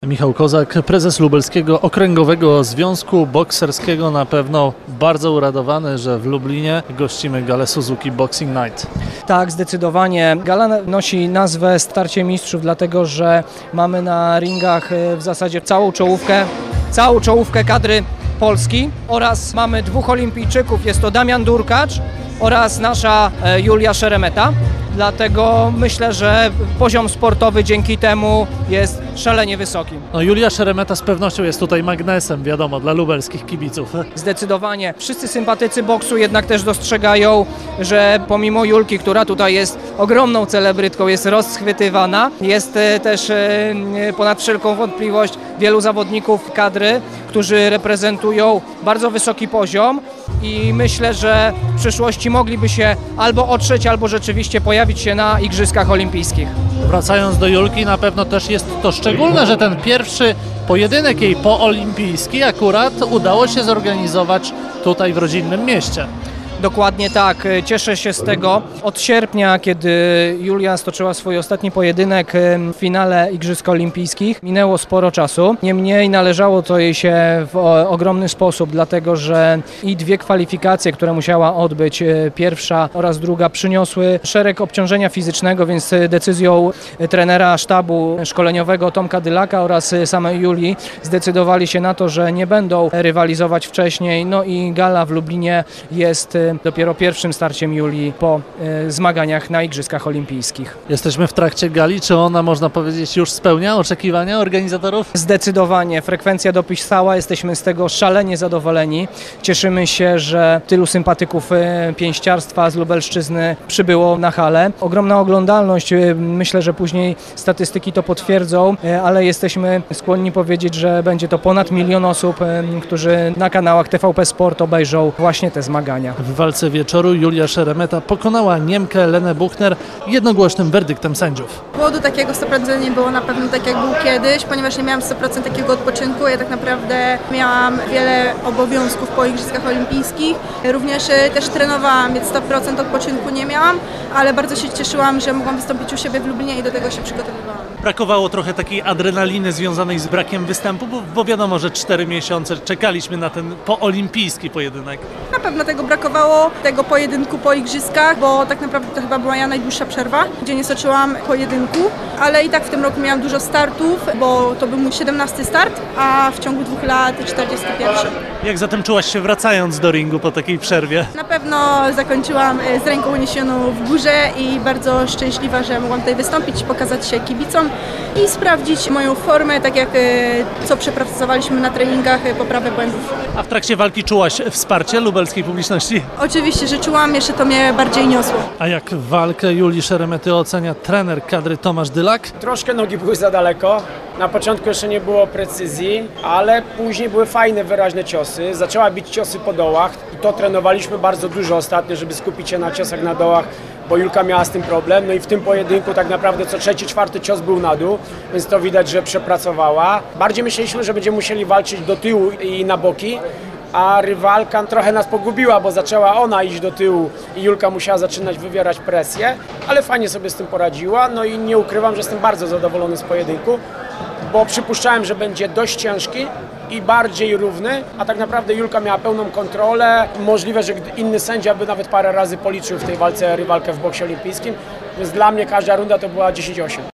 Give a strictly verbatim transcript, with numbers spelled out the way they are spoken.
Michał Kozak, prezes Lubelskiego Okręgowego Związku Bokserskiego, na pewno bardzo uradowany, że w Lublinie gościmy galę Suzuki Boxing Night. Tak, zdecydowanie. Gala nosi nazwę Starcie Mistrzów, dlatego że mamy na ringach w zasadzie całą czołówkę, całą czołówkę kadry Polski oraz mamy dwóch olimpijczyków, jest to Damian Durkacz oraz nasza Julia Szeremeta. Dlatego myślę, że poziom sportowy dzięki temu jest szalenie wysoki. No, Julia Szeremeta z pewnością jest tutaj magnesem, wiadomo, dla lubelskich kibiców. Zdecydowanie. Wszyscy sympatycy boksu jednak też dostrzegają, że pomimo Julki, która tutaj jest ogromną celebrytką, jest rozchwytywana, jest też ponad wszelką wątpliwość wielu zawodników kadry, którzy reprezentują bardzo wysoki poziom i myślę, że w przyszłości mogliby się albo otrzeć, albo rzeczywiście pojawić się na Igrzyskach Olimpijskich. Wracając do Julki, na pewno też jest to szczególne, że ten pierwszy pojedynek jej poolimpijski akurat udało się zorganizować tutaj w rodzinnym mieście. Dokładnie tak, cieszę się z tego. Od sierpnia, kiedy Julia stoczyła swój ostatni pojedynek w finale Igrzysk Olimpijskich, minęło sporo czasu. Niemniej należało to jej się w ogromny sposób, dlatego że i dwie kwalifikacje, które musiała odbyć, pierwsza oraz druga, przyniosły szereg obciążenia fizycznego, więc decyzją trenera sztabu szkoleniowego Tomka Dylaka oraz samej Julii zdecydowali się na to, że nie będą rywalizować wcześniej. No i gala w Lublinie jest dopiero pierwszym starciem Julii po e, zmaganiach na Igrzyskach Olimpijskich. Jesteśmy w trakcie gali, czy ona, można powiedzieć, już spełnia oczekiwania organizatorów? Zdecydowanie, frekwencja dopisała, jesteśmy z tego szalenie zadowoleni. Cieszymy się, że tylu sympatyków e, pięściarstwa z Lubelszczyzny przybyło na halę. Ogromna oglądalność, e, myślę, że później statystyki to potwierdzą, e, ale jesteśmy skłonni powiedzieć, że będzie to ponad milion osób, e, którzy na kanałach T V P Sport obejrzą właśnie te zmagania. W walce wieczoru Julia Szeremeta pokonała Niemkę Lenę Buchner jednogłośnym werdyktem sędziów. Powodu takiego sto procent nie było na pewno tak jak był kiedyś, ponieważ nie miałam sto procent takiego odpoczynku. Ja tak naprawdę miałam wiele obowiązków po Igrzyskach Olimpijskich. Również też trenowałam, więc sto procent odpoczynku nie miałam, ale bardzo się cieszyłam, że mogłam wystąpić u siebie w Lublinie i do tego się przygotowywałam. Brakowało trochę takiej adrenaliny związanej z brakiem występu, bo, bo wiadomo, że cztery miesiące czekaliśmy na ten poolimpijski pojedynek. Na pewno tego brakowało, tego pojedynku po Igrzyskach, bo tak naprawdę to chyba była ja najdłuższa przerwa, gdzie nie stoczyłam pojedynku, ale i tak w tym roku miałam dużo startów, bo to był mój siedemnasty start, a w ciągu dwóch lat czterdziesty pierwszy. Jak zatem czułaś się wracając do ringu po takiej przerwie? Na pewno zakończyłam z ręką uniesioną w górze i bardzo szczęśliwa, że mogłam tutaj wystąpić, pokazać się kibicom i sprawdzić moją formę, tak jak co przepracowaliśmy na treningach, poprawę błędów. A w trakcie walki czułaś wsparcie lubelskiej publiczności? Oczywiście, że czułam, jeszcze to mnie bardziej niosło. A jak walkę Julii Szeremety ocenia trener kadry Tomasz Dylak? Troszkę nogi były za daleko. Na początku jeszcze nie było precyzji, ale później były fajne, wyraźne ciosy. Zaczęła bić ciosy po dołach i to trenowaliśmy bardzo dużo ostatnio, żeby skupić się na ciosach na dołach, bo Julka miała z tym problem. No i w tym pojedynku tak naprawdę co trzeci, czwarty cios był na dół, więc to widać, że przepracowała. Bardziej myśleliśmy, że będziemy musieli walczyć do tyłu i na boki, a rywalka trochę nas pogubiła, bo zaczęła ona iść do tyłu i Julka musiała zaczynać wywierać presję, ale fajnie sobie z tym poradziła. No i nie ukrywam, że jestem bardzo zadowolony z pojedynku, bo przypuszczałem, że będzie dość ciężki i bardziej równy, a tak naprawdę Julka miała pełną kontrolę. Możliwe, że inny sędzia by nawet parę razy policzył w tej walce rywalkę w boksie olimpijskim, więc dla mnie każda runda to była dziesięć osiem.